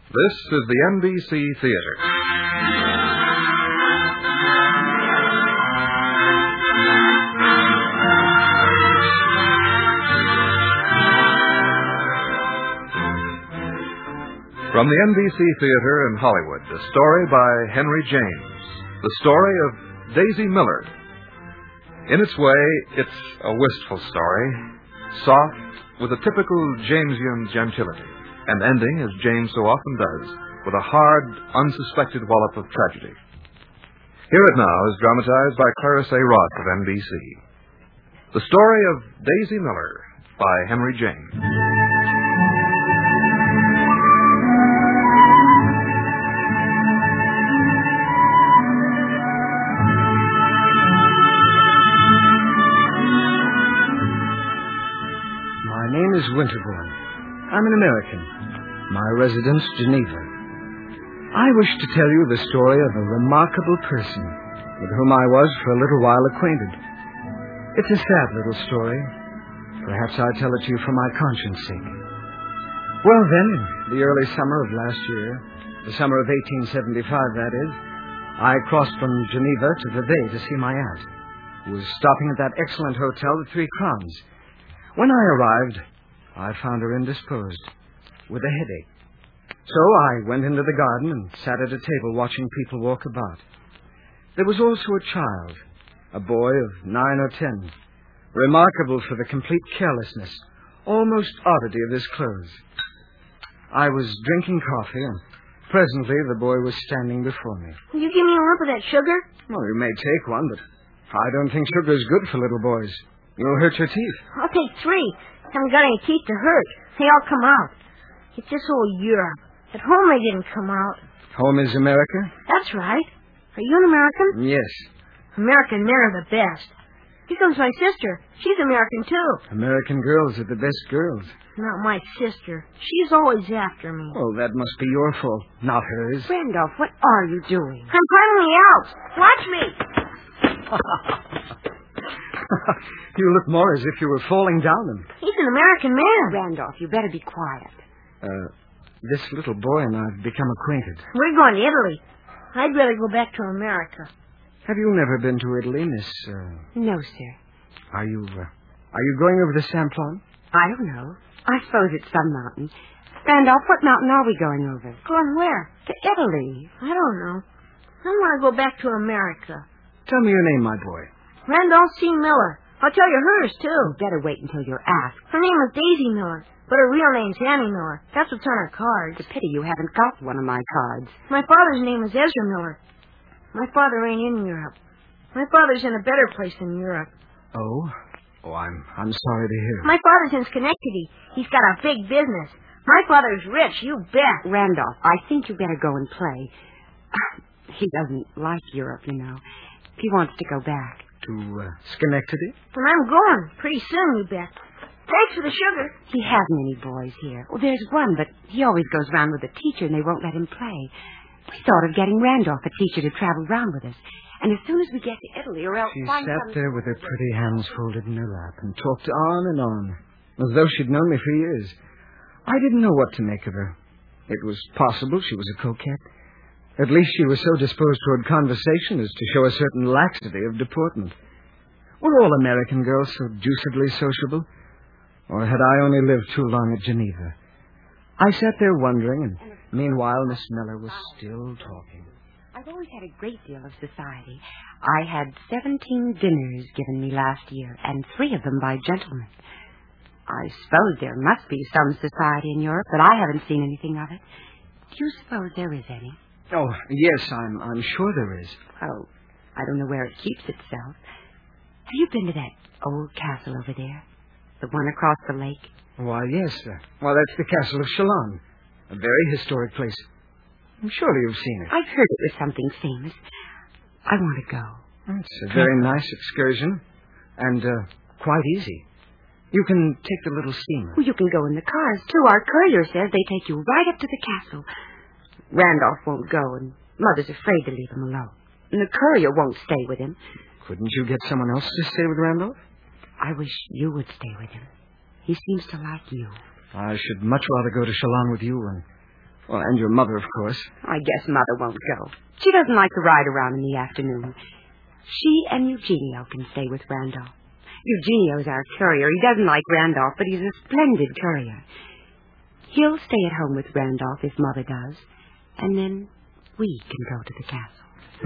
This is the NBC Theater. From the NBC Theater in Hollywood, a story by Henry James. The story of Daisy Miller. In its way, it's a wistful story, soft, with a typical Jamesian gentility, and ending, as James so often does, with a hard, unsuspected wallop of tragedy. Here it now is dramatized by Clarence A. Ross of NBC. The story of Daisy Miller by Henry James. My name is Winterbourne. I'm an American. My residence, Geneva. I wish to tell you the story of a remarkable person with whom I was for a little while acquainted. It's a sad little story. Perhaps I tell it to you for my conscience sake. Well, then, in the early summer of last year, the summer of 1875, that is, I crossed from Geneva to Vevey to see my aunt, who was stopping at that excellent hotel, the Three Crowns. When I arrived, I found her indisposed, with a headache. So I went into the garden and sat at a table watching people walk about. There was also a child, a boy of 9 or 10, remarkable for the complete carelessness, almost oddity of his clothes. I was drinking coffee, and presently the boy was standing before me. Will you give me a lump of that sugar? Well, you may take one, but I don't think sugar is good for little boys. You'll hurt your teeth. I'll take 3. Haven't got any teeth to hurt. They all come out. It's this old Europe. At home they didn't come out. Home is America? That's right. Are you an American? Yes. American men are the best. Here comes my sister. She's American, too. American girls are the best girls. Not my sister. She's always after me. Oh, that must be your fault, not hers. Randolph, what are you doing? I'm climbing the Alps. Watch me. You look more as if you were falling down them. He's an American man. Randolph, you better be quiet. This little boy and I have become acquainted. We're going to Italy. I'd rather go back to America. Have you never been to Italy, Miss... No, sir. Are you going over the Simplon? I don't know. I suppose it's some mountain. Randolph, what mountain are we going over? Going where? To Italy. I don't know. I want to go back to America. Tell me your name, my boy. Randolph C. Miller. I'll tell you hers, too. You better wait until you're asked. Her name is Daisy Miller, but her real name's Annie Miller. That's what's on her cards. It's a pity you haven't got one of my cards. My father's name is Ezra Miller. My father ain't in Europe. My father's in a better place than Europe. Oh? Oh, I'm sorry to hear. My father's in Schenectady. He's got a big business. My father's rich, you bet. Randolph, I think you better go and play. He doesn't like Europe, you know. He wants to go back. To Schenectady? Well, I'm going. Pretty soon, you bet. Thanks for the sugar. He hasn't any boys here. Well, there's one, but he always goes round with a teacher, and they won't let him play. We thought of getting Randolph a teacher to travel round with us. And as soon as we get to Italy, or else She sat there with her pretty hands folded in her lap and talked on and on, as though she'd known me for years. I didn't know what to make of her. It was possible she was a coquette. At least she was so disposed toward conversation as to show a certain laxity of deportment. Were all American girls so deucedly sociable? Or had I only lived too long at Geneva? I sat there wondering, and meanwhile Miss Miller was still talking. I've always had a great deal of society. I had 17 dinners given me last year, and 3 of them by gentlemen. I suppose there must be some society in Europe, but I haven't seen anything of it. Do you suppose there is any? Oh, yes, I'm sure there is. Well, I don't know where it keeps itself. Have you been to that old castle over there? The one across the lake? Why, yes. Well, that's the Castle of Chalon. A very historic place. Surely you've seen it. I've heard it was something famous. I want to go. It's a very nice excursion. And quite easy. You can take the little steamer. Well, you can go in the cars, too. Our courier says they take you right up to the castle. Randolph won't go, and Mother's afraid to leave him alone. And the courier won't stay with him. Couldn't you get someone else to stay with Randolph? I wish you would stay with him. He seems to like you. I should much rather go to Chalon with you, and Well, and your mother, of course. I guess Mother won't go. She doesn't like to ride around in the afternoon. She and Eugenio can stay with Randolph. Eugenio's our courier. He doesn't like Randolph, but he's a splendid courier. He'll stay at home with Randolph if Mother does, and then we can go to the castle.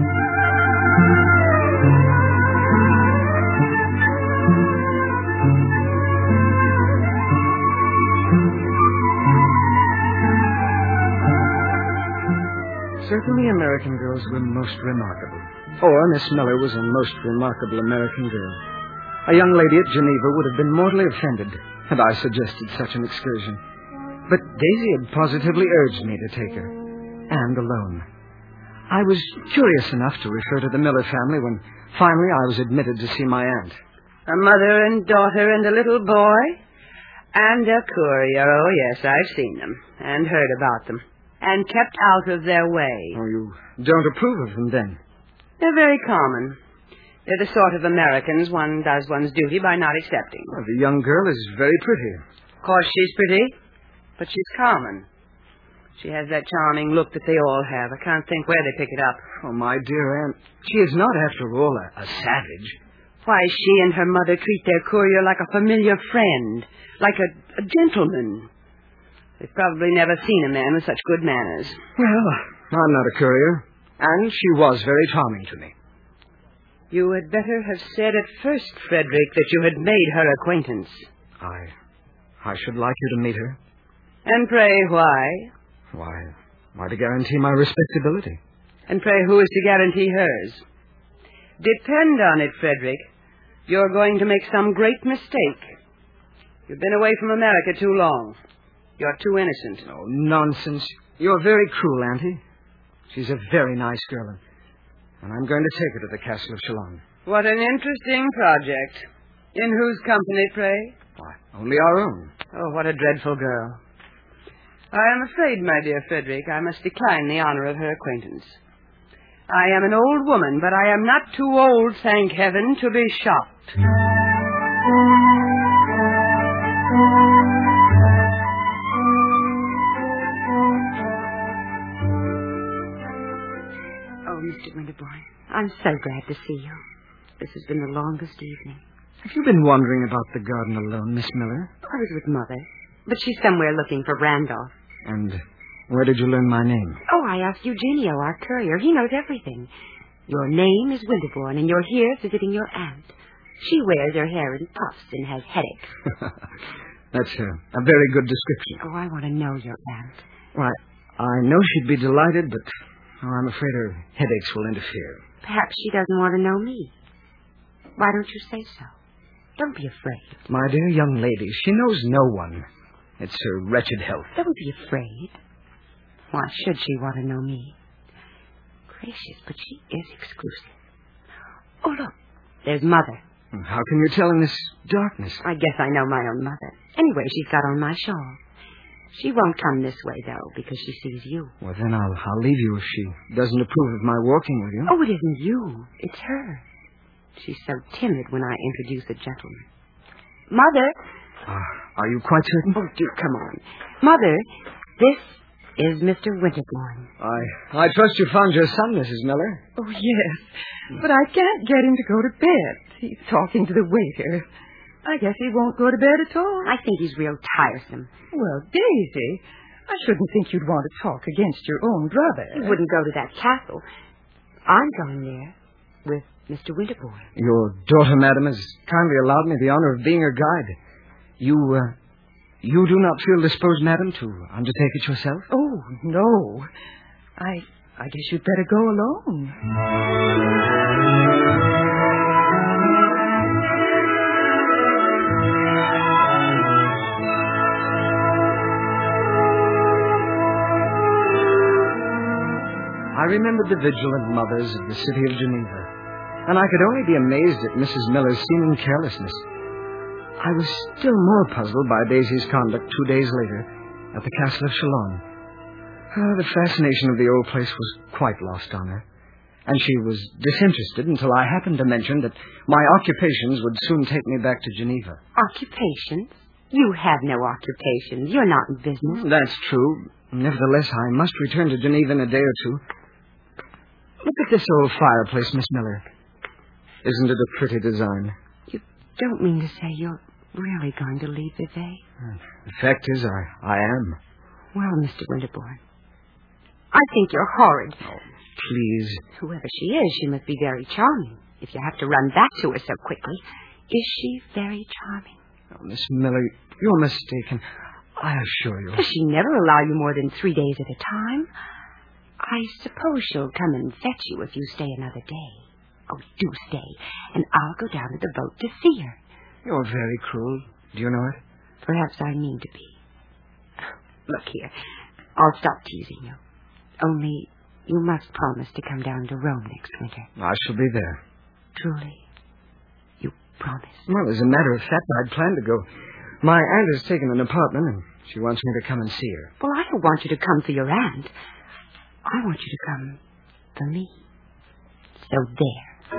Certainly American girls were most remarkable. Or Miss Miller was a most remarkable American girl. A young lady at Geneva would have been mortally offended had I suggested such an excursion. But Daisy had positively urged me to take her, and alone. I was curious enough to refer to the Miller family when finally I was admitted to see my aunt. A mother and daughter and a little boy? And a courier. Oh, yes, I've seen them and heard about them. And kept out of their way. Oh, you don't approve of them, then? They're very common. They're the sort of Americans one does one's duty by not accepting. Well, the young girl is very pretty. Of course she's pretty, but she's common. She has that charming look that they all have. I can't think where they pick it up. Oh, my dear aunt, she is not, after all, a savage. Why, she and her mother treat their courier like a familiar friend, like a gentleman. They've probably never seen a man with such good manners. Well, I'm not a courier, and she was very charming to me. You had better have said at first, Frederick, that you had made her acquaintance. I should like you to meet her. And pray, why? Why, to guarantee my respectability. And pray, who is to guarantee hers? Depend on it, Frederick, you're going to make some great mistake. You've been away from America too long. You're too innocent. Oh, nonsense. You're very cruel, Auntie. She's a very nice girl, and I'm going to take her to the Castle of Chalon. What an interesting project. In whose company, pray? Why, only our own. Oh, what a dreadful girl. I am afraid, my dear Frederick, I must decline the honor of her acquaintance. I am an old woman, but I am not too old, thank heaven, to be shocked. Mr. Winterbourne, I'm so glad to see you. This has been the longest evening. Have you been wandering about the garden alone, Miss Miller? I was with Mother, but she's somewhere looking for Randolph. And where did you learn my name? Oh, I asked Eugenio, our courier. He knows everything. Your name is Winterbourne, and you're here visiting your aunt. She wears her hair in puffs and has headaches. That's a very good description. Oh, I want to know your aunt. Why, I know she'd be delighted, but I'm afraid her headaches will interfere. Perhaps she doesn't want to know me. Why don't you say so? Don't be afraid. My dear young lady, she knows no one. It's her wretched health. Don't be afraid. Why should she want to know me? Gracious, but she is exclusive. Oh, look, there's Mother. How can you tell in this darkness? I guess I know my own mother. Anyway, she's got on my shawl. She won't come this way, though, because she sees you. Well, then I'll leave you if she doesn't approve of my walking with you. Oh, it isn't you. It's her. She's so timid when I introduce a gentleman. Mother! Are you quite certain? Oh, do come on. Mother, this is Mr. Winterbourne. I trust you found your son, Mrs. Miller. Oh, yes. But I can't get him to go to bed. He's talking to the waiter. I guess he won't go to bed at all. I think he's real tiresome. Well, Daisy, I shouldn't think you'd want to talk against your own brother. He wouldn't go to that castle. I'm going there with Mr. Winterbourne. Your daughter, madam, has kindly allowed me the honor of being her guide. You do not feel disposed, madam, to undertake it yourself? Oh, no. I guess you'd better go alone. I remembered the vigilant mothers of the city of Geneva, and I could only be amazed at Mrs. Miller's seeming carelessness. I was still more puzzled by Daisy's conduct 2 days later at the Castle of Chalon. The fascination of the old place was quite lost on her, and she was disinterested until I happened to mention that my occupations would soon take me back to Geneva. Occupations? You have no occupations. You're not in business. That's true, Nevertheless, I must return to Geneva in a day or two. Look at this old fireplace, Miss Miller. Isn't it a pretty design? You don't mean to say you're really going to leave Vevey? The fact is, I am. Well, Mr. Winterbourne, I think you're horrid. Oh, please. Whoever she is, she must be very charming, if you have to run back to her so quickly. Is she very charming? Oh, Miss Miller, you're mistaken. I assure you. Does she never allow you more than 3 days at a time? I suppose she'll come and fetch you if you stay another day. Oh, do stay, and I'll go down to the boat to see her. You're very cruel. Do you know it? Perhaps I mean to be. Look here, I'll stop teasing you. Only you must promise to come down to Rome next winter. I shall be there. Truly? You promise? Well, as a matter of fact, I'd planned to go. My aunt has taken an apartment, and she wants me to come and see her. Well, I don't want you to come for your aunt. I want you to come for me. So there.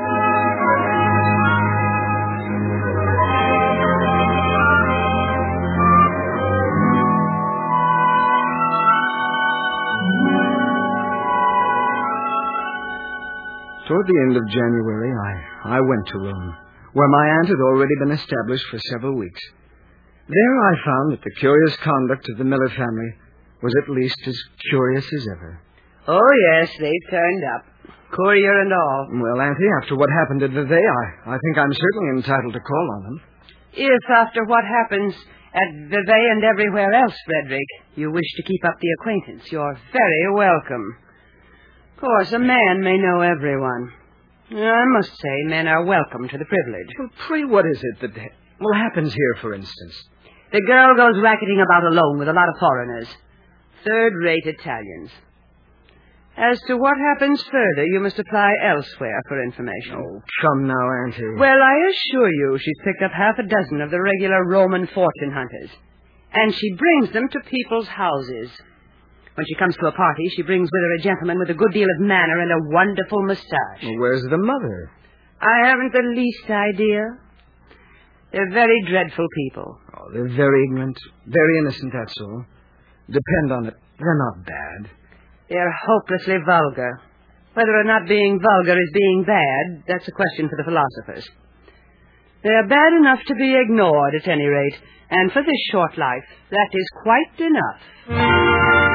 Toward the end of January, I went to Rome, where my aunt had already been established for several weeks. There I found that the curious conduct of the Miller family was at least as curious as ever. Oh, yes, they've turned up. Courier and all. Well, Auntie, after what happened at Vevey, I think I'm certainly entitled to call on them. If after what happens at Vevey and everywhere else, Frederick, you wish to keep up the acquaintance, you're very welcome. Of course, a man may know everyone. I must say, men are welcome to the privilege. Well, pray, what is it that happens here, for instance? The girl goes racketing about alone with a lot of foreigners. Third-rate Italians. As to what happens further, you must apply elsewhere for information. Oh, come now, Auntie. Well, I assure you she's picked up half a dozen of the regular Roman fortune hunters. And she brings them to people's houses. When she comes to a party, she brings with her a gentleman with a good deal of manner and a wonderful moustache. Well, where's the mother? I haven't the least idea. They're very dreadful people. Oh, they're very ignorant, very innocent, that's all. Depend on it, they're not bad. They're hopelessly vulgar. Whether or not being vulgar is being bad, that's a question for the philosophers. They're bad enough to be ignored, at any rate. And for this short life, that is quite enough.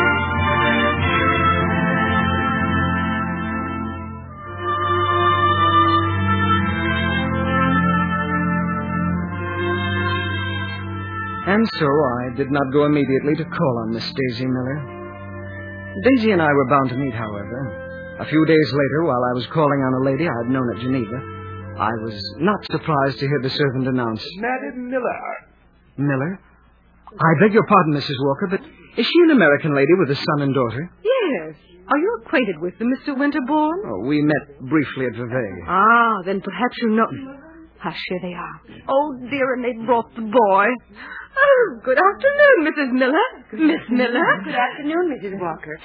And so I did not go immediately to call on Miss Daisy Miller. Daisy and I were bound to meet, however. A few days later, while I was calling on a lady I had known at Geneva, I was not surprised to hear the servant announce, Madam Miller. Miller? I beg your pardon, Mrs. Walker, but is she an American lady with a son and daughter? Yes. Are you acquainted with them, Mr. Winterbourne? Oh, we met briefly at Vevey. Ah, then perhaps you know... Hush, here they are. Oh, dear, and they brought the boy. Oh, good afternoon, Mrs. Miller. Miss Miller. Good afternoon, Mrs. Walker.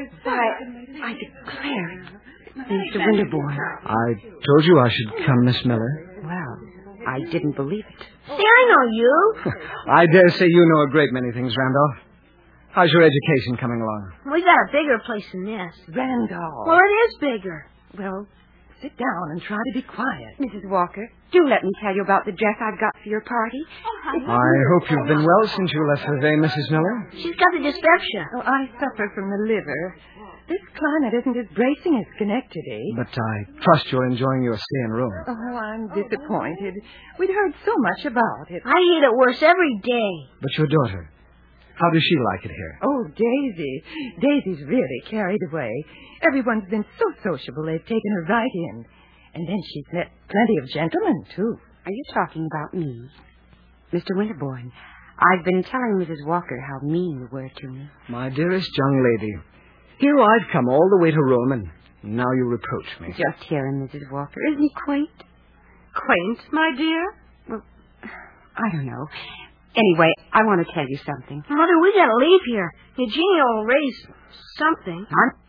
I declare, Mr. Winterbourne. I told you I should come, Miss Miller. Well, I didn't believe it. See, I know you. I dare say you know a great many things, Randolph. How's your education coming along? We got a bigger place than this. Randolph. Well, it is bigger. Well, sit down and try to be quiet. Mrs. Walker, do let me tell you about the dress I've got for your party. I hope you've been well since you left Vevey, Mrs. Miller. She's got the dyspepsia. Oh, I suffer from the liver. This climate isn't as bracing as Schenectady. But I trust you're enjoying your stay in Rome. Oh, I'm disappointed. We'd heard so much about it. I hate it worse every day. But your daughter, how does she like it here? Oh, Daisy. Daisy's really carried away. Everyone's been so sociable, they've taken her right in. And then she's met plenty of gentlemen, too. Are you talking about me? Mr. Winterbourne, I've been telling Mrs. Walker how mean you were to me. My dearest young lady, here I've come all the way to Rome, and now you reproach me. Just hear him, Mrs. Walker. Isn't he quaint? Quaint, my dear? Well, I don't know. Anyway, I want to tell you something. Mother, we gotta leave here. Eugenio will raise something.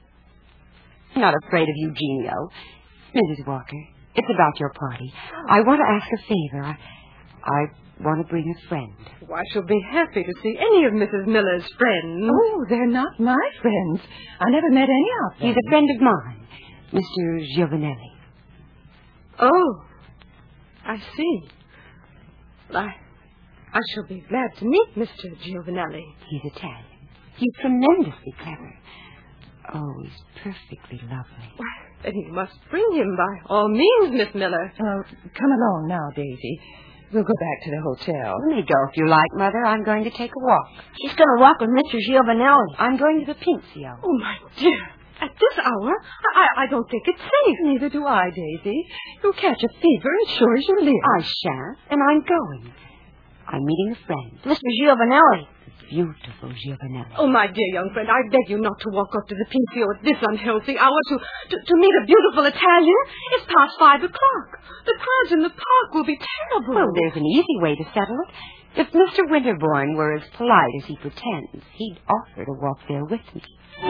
I'm not afraid of Eugenio. Mrs. Walker, it's about your party. I want to ask a favor. I want to bring a friend. Oh, I shall be happy to see any of Mrs. Miller's friends. Oh, they're not my friends. I never met any of them. He's a friend of mine, Mr. Giovanelli. Oh, I see. Well, I shall be glad to meet Mr. Giovanelli. He's Italian. He's tremendously clever. Oh, he's perfectly lovely. Well, then you must bring him by all means, Miss Miller. Oh, come along now, Daisy. We'll go back to the hotel. You may go if you like, Mother. I'm going to take a walk. She's going to walk with Mr. Giovanelli. I'm going to the Pincio. Oh, my dear. At this hour, I don't think it's safe. Neither do I, Daisy. You'll catch a fever as sure as you live. I shan't, and I'm going. I'm meeting a friend. Mr. Giovanelli. Beautiful Giovanelli. Oh, my dear young friend, I beg you not to walk up to the Pincio at this unhealthy hour to meet a beautiful Italian. It's past 5 o'clock. The crowds in the park will be terrible. Well, there's an easy way to settle it. If Mr. Winterbourne were as polite as he pretends, he'd offer to walk there with me.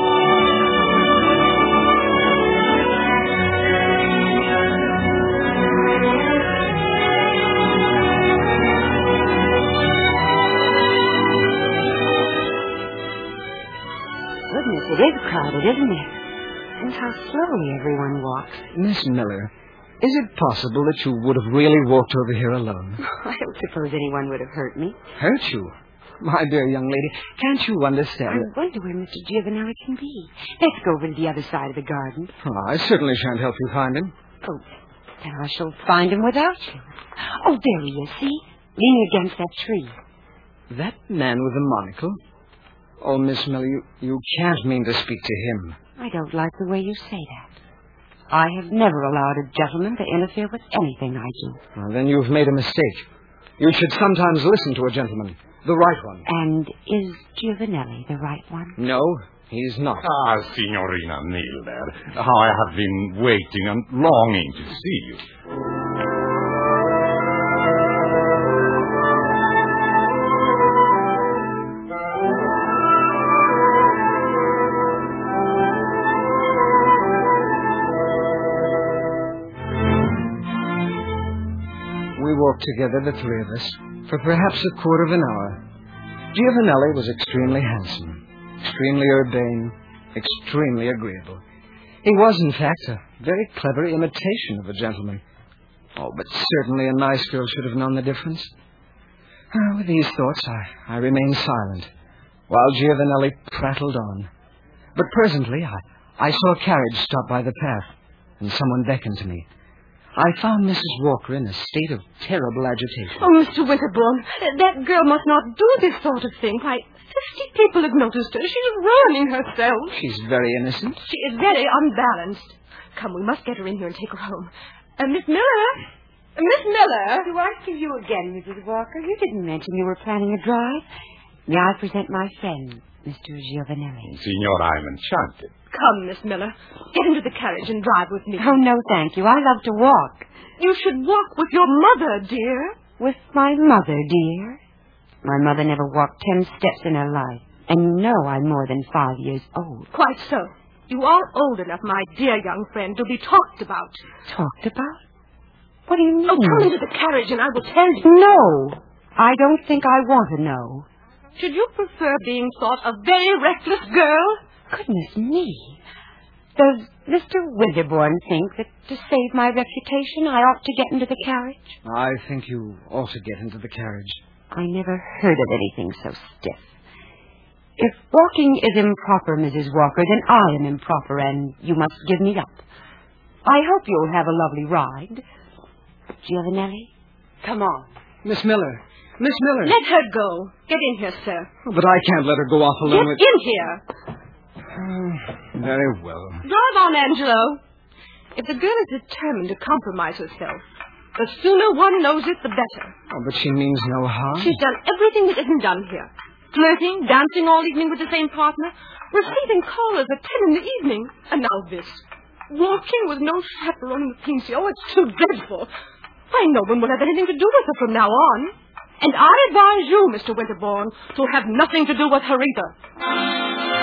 Goodness, it is crowded, isn't it? And how slowly everyone walks. Miss Miller, is it possible that you would have really walked over here alone? I don't suppose anyone would have hurt me. Hurt you? My dear young lady, can't you understand? I wonder where Mr. Giovanelli can be. Let's go over to the other side of the garden. Oh, I certainly shan't help you find him. Oh, then I shall find him without you. Oh, there he is, see? Leaning against that tree. That man with the monocle? Oh, Miss Miller, you can't mean to speak to him. I don't like the way you say that. I have never allowed a gentleman to interfere with anything I do. Well, then you've made a mistake. You should sometimes listen to a gentleman. The right one. And is Giovanelli the right one? No, he's not. Ah, Signorina Milner, how I have been waiting and longing to see you. We walked together, the three of us, for perhaps a quarter of an hour. Giovanelli was extremely handsome, extremely urbane, extremely agreeable. He was, in fact, a very clever imitation of a gentleman. Oh, but certainly a nice girl should have known the difference. With these thoughts, I remained silent, while Giovanelli prattled on. But presently, I saw a carriage stop by the path, and someone beckoned to me. I found Mrs. Walker in a state of terrible agitation. Oh, Mr. Winterbourne, that girl must not do this sort of thing. Why, 50 people have noticed her. She's ruining herself. She's very innocent. She is very unbalanced. Come, we must get her in here and take her home. Miss Miller? Miss Miller? Do I see you again, Mrs. Walker? You didn't mention you were planning a drive. May I present my friend, Mr. Giovanelli? Signor, I'm enchanted. Come, Miss Miller. Get into the carriage and drive with me. Oh, no, thank you. I love to walk. You should walk with your mother, dear. With my mother, dear? My mother never walked 10 steps in her life. And you know I'm more than 5 years old. Quite so. You are old enough, my dear young friend, to be talked about. Talked about? What do you mean? Oh, come into the carriage and I will tell you. No. I don't think I want to know. Should you prefer being thought a very reckless girl? Goodness me. Does Mr. Winterbourne think that to save my reputation I ought to get into the carriage? I think you ought to get into the carriage. I never heard of anything so stiff. If walking is improper, Mrs. Walker, then I am improper, and you must give me up. I hope you'll have a lovely ride. Giovanelli, come on. Miss Miller. Miss Miller. Let her go. Get in here, sir. Oh, but I can't let her go off alone with... Get in here. Very well. Drive on, Angelo. If the girl is determined to compromise herself, the sooner one knows it, the better. Oh, but she means no harm. She's done everything that isn't done here. Flirting, dancing all evening with the same partner, receiving callers at 10 in the evening, and now this. Walking with no chaperone in the Pincio. Oh, it's too dreadful. Why, no one will have anything to do with her from now on. And I advise you, Mr. Winterbourne, to have nothing to do with her either.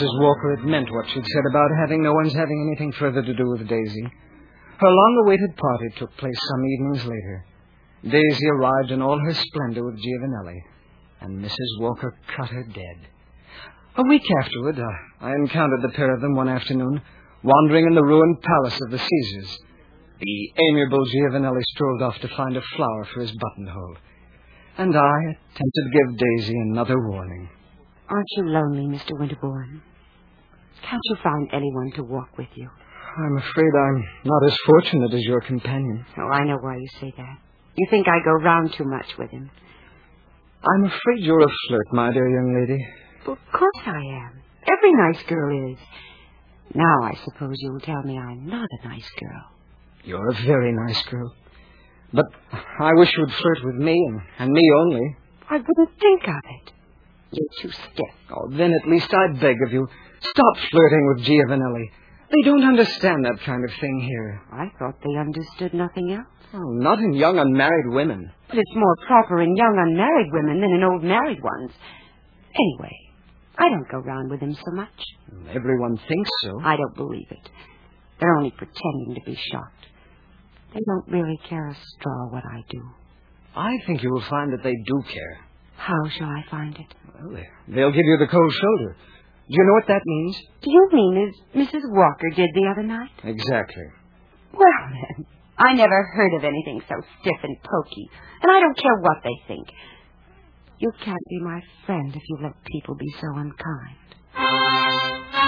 Mrs. Walker it meant what she'd said about no one's having anything further to do with Daisy. Her long-awaited party took place some evenings later. Daisy arrived in all her splendor with Giovanelli, and Mrs. Walker cut her dead. A week afterward, I encountered the pair of them one afternoon, wandering in the ruined palace of the Caesars. The amiable Giovanelli strolled off to find a flower for his buttonhole, and I attempted to give Daisy another warning. Aren't you lonely, Mr. Winterbourne? Can't you find anyone to walk with you? I'm afraid I'm not as fortunate as your companion. Oh, I know why you say that. You think I go round too much with him. I'm afraid you're a flirt, my dear young lady. Well, of course I am. Every nice girl is. Now I suppose you'll tell me I'm not a nice girl. You're a very nice girl. But I wish you'd flirt with me and me only. I wouldn't think of it. You're too stiff. Oh, then at least I beg of you, stop flirting with Giovanelli. They don't understand that kind of thing here. I thought they understood nothing else. Oh, not in young unmarried women. But it's more proper in young unmarried women than in old married ones. Anyway, I don't go round with him so much. Everyone thinks so. I don't believe it. They're only pretending to be shocked. They don't really care a straw what I do. I think you will find that they do care. How shall I find it? Well, they'll give you the cold shoulder. Do you know what that means? Do you mean as Mrs. Walker did the other night? Exactly. Well, then, I never heard of anything so stiff and poky, and I don't care what they think. You can't be my friend if you let people be so unkind.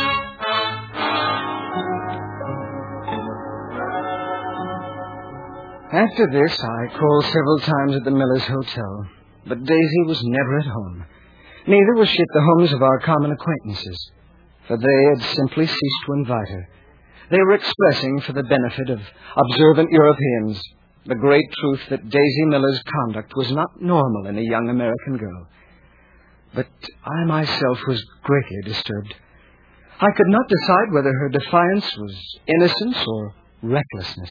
After this, I called several times at the Millers' Hotel, but Daisy was never at home. Neither was she at the homes of our common acquaintances, for they had simply ceased to invite her. They were expressing, for the benefit of observant Europeans, the great truth that Daisy Miller's conduct was not normal in a young American girl. But I myself was greatly disturbed. I could not decide whether her defiance was innocence or recklessness.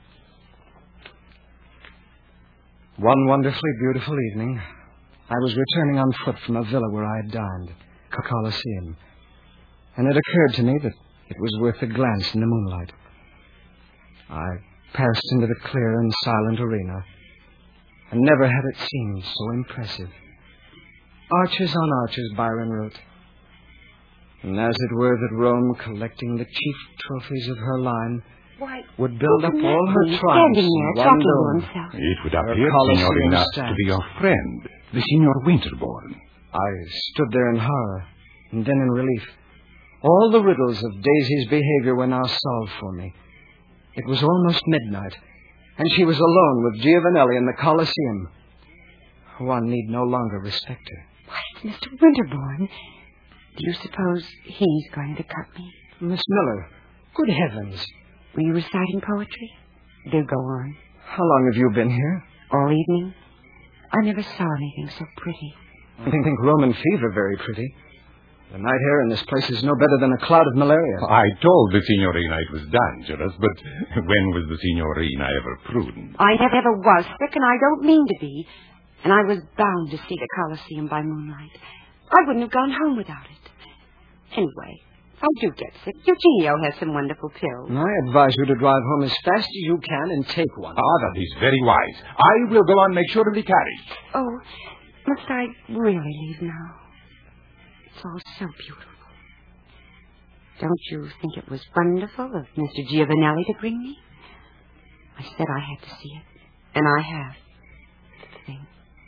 One wonderfully beautiful evening, I was returning on foot from a villa where I had dined, the Colosseum, and it occurred to me that it was worth a glance in the moonlight. I passed into the clear and silent arena, and never had it seemed so impressive. Arches on arches, Byron wrote, and as it were that Rome, collecting the chief trophies of her line, would build up all her triumphs in one dome. It would appear, Signorina, to be your friend, the Signor Winterbourne. I stood there in horror, and then in relief. All the riddles of Daisy's behavior were now solved for me. It was almost midnight, and she was alone with Giovanelli in the Colosseum. One need no longer respect her. Why, Mr. Winterbourne, do you suppose he's going to cut me? Miss Miller, good heavens. Were you reciting poetry? Do go on. How long have you been here? All evening. I never saw anything so pretty. I think Roman fever very pretty. The night air in this place is no better than a cloud of malaria. I told the Signorina it was dangerous, but when was the Signorina ever prudent? I never was sick, and I don't mean to be. And I was bound to see the Colosseum by moonlight. I wouldn't have gone home without it. Anyway, if I do get sick, Eugenio has some wonderful pills. I advise you to drive home as fast as you can and take one. That is very wise. I will go and make sure of the carriage. Oh, must I really leave now? It's all so beautiful. Don't you think it was wonderful of Mr. Giovanelli to bring me? I said I had to see it, and I have. The thing.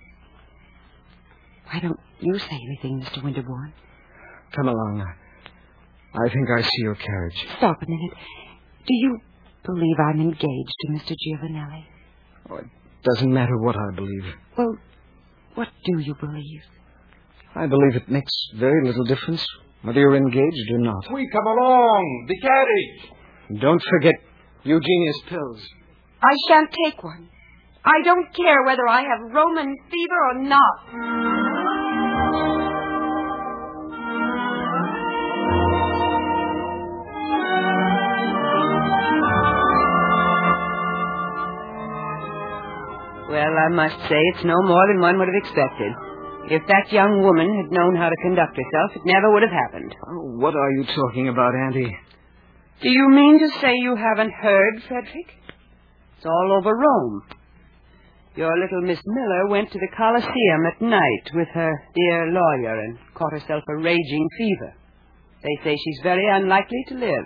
Why don't you say anything, Mr. Winterbourne? Come along. I think I see your carriage. Stop a minute. Do you believe I'm engaged to Mr. Giovanelli? Oh, it doesn't matter what I believe. Well, what do you believe? I believe it makes very little difference whether you're engaged or not. We come along. The carriage. Don't forget Eugenia's pills. I shan't take one. I don't care whether I have Roman fever or not. Well, I must say it's no more than one would have expected. If that young woman had known how to conduct herself, it never would have happened. Oh, what are you talking about, Auntie? Do you mean to say you haven't heard, Frederick? It's all over Rome. Your little Miss Miller went to the Colosseum at night with her dear lawyer and caught herself a raging fever. They say she's very unlikely to live.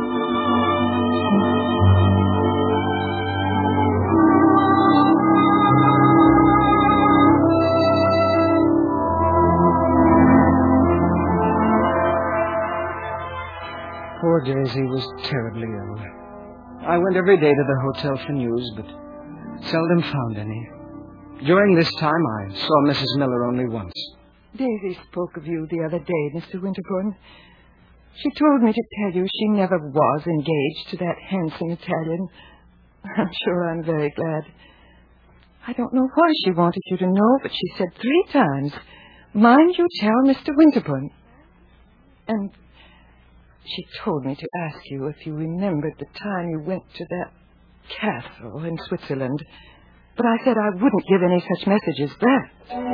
Poor Daisy was terribly ill. I went every day to the hotel for news, but seldom found any. During this time, I saw Mrs. Miller only once. Daisy spoke of you the other day, Mr. Winterbourne. She told me to tell you she never was engaged to that handsome Italian. I'm sure I'm very glad. I don't know why she wanted you to know, but she said 3 times, "Mind you tell Mr. Winterbourne." And she told me to ask you if you remembered the time you went to that castle in Switzerland. But I said I wouldn't give any such message as that.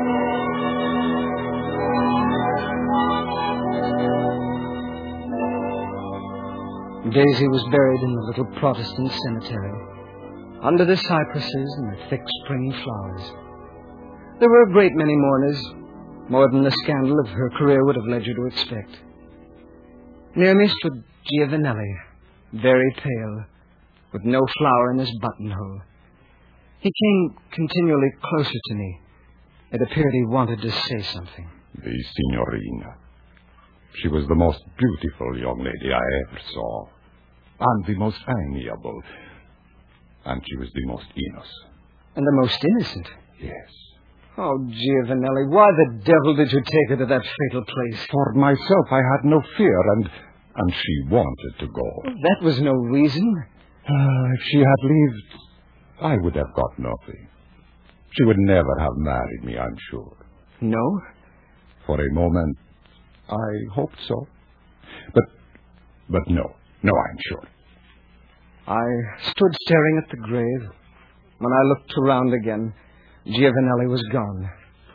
Daisy was buried in the little Protestant cemetery, under the cypresses and the thick spring flowers. There were a great many mourners, more than the scandal of her career would have led you to expect. Near me stood Giovanelli, very pale, with no flower in his buttonhole. He came continually closer to me. It appeared he wanted to say something. The Signorina. She was the most beautiful young lady I ever saw, and the most amiable, and she was the most innocent. And the most innocent? Yes. Oh, Giovanelli, why the devil did you take her to that fatal place? For myself, I had no fear, and she wanted to go. That was no reason. If she had lived, I would have got nothing. She would never have married me, I'm sure. No? For a moment, I hoped so. But no, I'm sure. I stood staring at the grave. When I looked around again, Giovanelli was gone.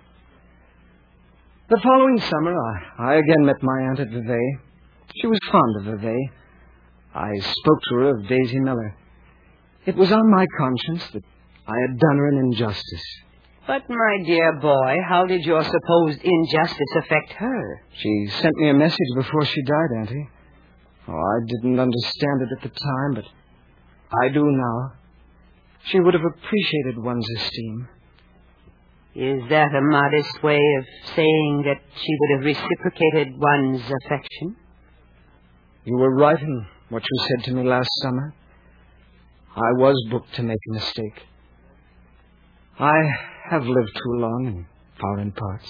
The following summer, I again met my aunt at Vevey. She was fond of Vevey. I spoke to her of Daisy Miller. It was on my conscience that I had done her an injustice. But, my dear boy, how did your supposed injustice affect her? She sent me a message before she died, Auntie. Oh, I didn't understand it at the time, but I do now. She would have appreciated one's esteem. Is that a modest way of saying that she would have reciprocated one's affection? You were right in what you said to me last summer. I was booked to make a mistake. I have lived too long in foreign parts.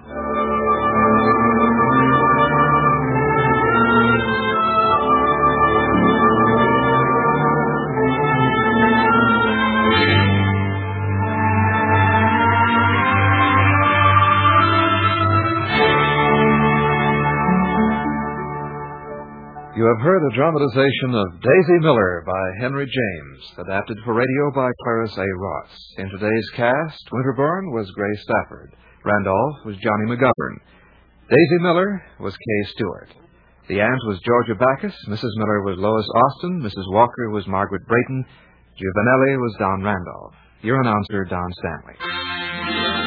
You have heard a dramatization of Daisy Miller by Henry James, adapted for radio by Clarence A. Ross. In today's cast, Winterbourne was Gray Stafford. Randolph was Johnny McGovern. Daisy Miller was Kay Stewart. The aunt was Georgia Backus. Mrs. Miller was Lois Austin. Mrs. Walker was Margaret Brayton. Giovanelli was Don Randolph. Your announcer, Don Stanley.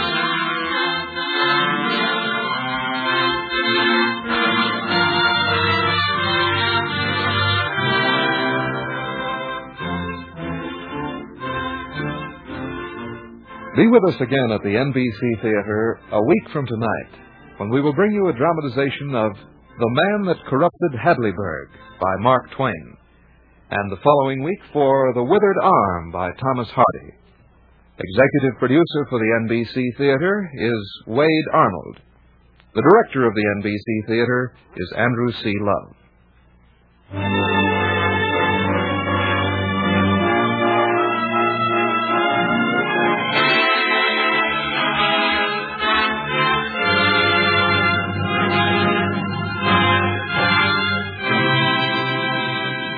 Be with us again at the NBC Theater a week from tonight, when we will bring you a dramatization of The Man That Corrupted Hadleyburg by Mark Twain, and the following week for The Withered Arm by Thomas Hardy. Executive producer for the NBC Theater is Wade Arnold. The director of the NBC Theater is Andrew C. Love.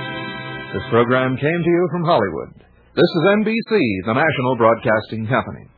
This program came to you from Hollywood. This is NBC, the national broadcasting company.